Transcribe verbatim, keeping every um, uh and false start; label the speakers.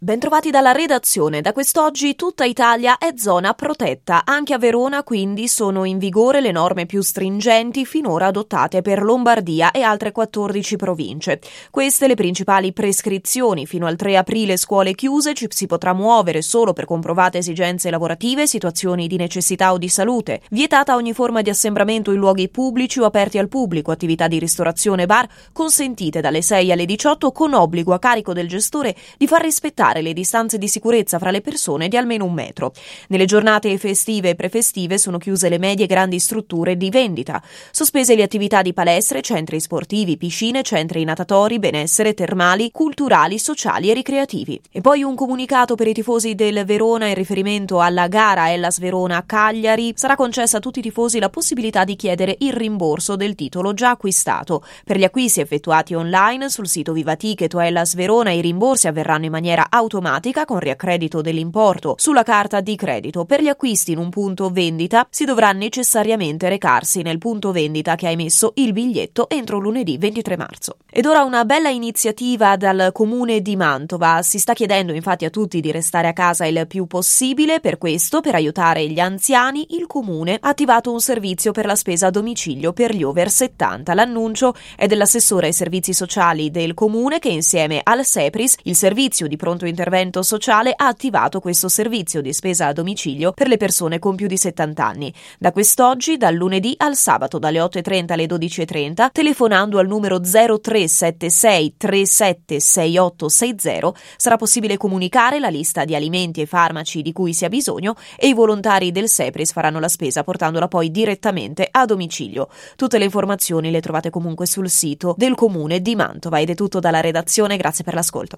Speaker 1: Bentrovati dalla redazione. Da quest'oggi tutta Italia è zona protetta. Anche a Verona quindi sono in vigore le norme più stringenti finora adottate per Lombardia e altre quattordici province. Queste le principali prescrizioni. Fino al tre aprile scuole chiuse, ci si potrà muovere solo per comprovate esigenze lavorative, situazioni di necessità o di salute. Vietata ogni forma di assembramento in luoghi pubblici o aperti al pubblico, attività di ristorazione e bar consentite dalle sei alle diciotto con obbligo a carico del gestore di far rispettare le distanze di sicurezza fra le persone di almeno un metro. Nelle giornate festive e prefestive sono chiuse le medie e grandi strutture di vendita. Sospese le attività di palestre, centri sportivi, piscine, centri natatori, benessere, termali, culturali, sociali e ricreativi. E poi un comunicato per i tifosi del Verona in riferimento alla gara Hellas Verona-Cagliari. Sarà concessa a tutti i tifosi la possibilità di chiedere il rimborso del titolo già acquistato. Per gli acquisti effettuati online sul sito Vivaticket o Hellas Verona i rimborsi avverranno in maniera automatica con riaccredito dell'importo sulla carta di credito. Per gli acquisti in un punto vendita si dovrà necessariamente recarsi nel punto vendita che ha emesso il biglietto entro lunedì ventitré marzo. Ed ora una bella iniziativa dal comune di Mantova. Si sta chiedendo infatti a tutti di restare a casa il più possibile. Per questo, per aiutare gli anziani, il comune ha attivato un servizio per la spesa a domicilio per gli over settanta. L'annuncio è dell'assessore ai servizi sociali del comune che insieme al SEPRIS, il servizio di pronto intervento sociale, ha attivato questo servizio di spesa a domicilio per le persone con più di settanta anni. Da quest'oggi, dal lunedì al sabato, dalle otto e trenta alle dodici e trenta, telefonando al numero zero tre sette sei tre sette sei otto sei zero, sarà possibile comunicare la lista di alimenti e farmaci di cui si ha bisogno e i volontari del SEPRIS faranno la spesa portandola poi direttamente a domicilio. Tutte le informazioni le trovate comunque sul sito del comune di Mantova. Ed è tutto dalla redazione, grazie per l'ascolto.